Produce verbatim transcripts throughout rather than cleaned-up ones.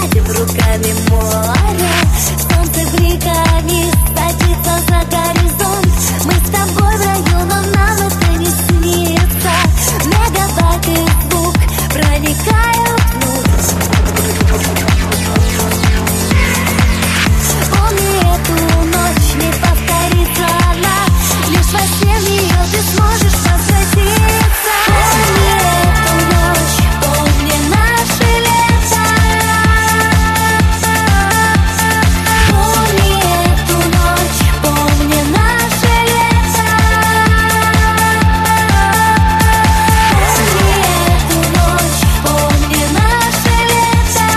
гладим руками море. Солнце бликами садится за горизонт. Мы с тобой в раю, но нам это не снится. Мегабайты звук проникают внутрь. Помни, эту ночь не повторится она. Лишь во сне в нее ты сможешь возвратиться. Помни эту ночь, помни наше лето. Помни эту ночь, помни наше лето. Помни эту ночь, помни наше лето.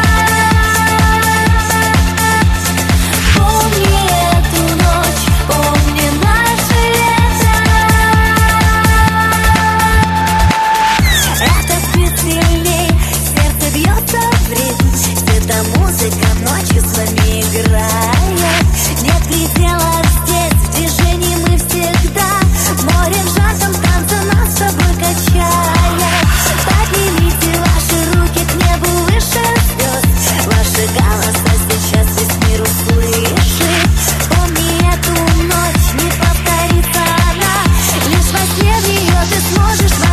Помни эту ночь, помни наше лето. Это спит сильней, сердце бьется в ритм. Эта музыка ночью с вами играет. Нет предела здесь, в движении мы всегда. Море в жарком танце нас с тобой качает. Поднимите ваши руки к небу выше звезд. Ваши голоса сейчас весь мир услышит. Помни эту ночь, не повторится она. Лишь во сне в нее ты сможешь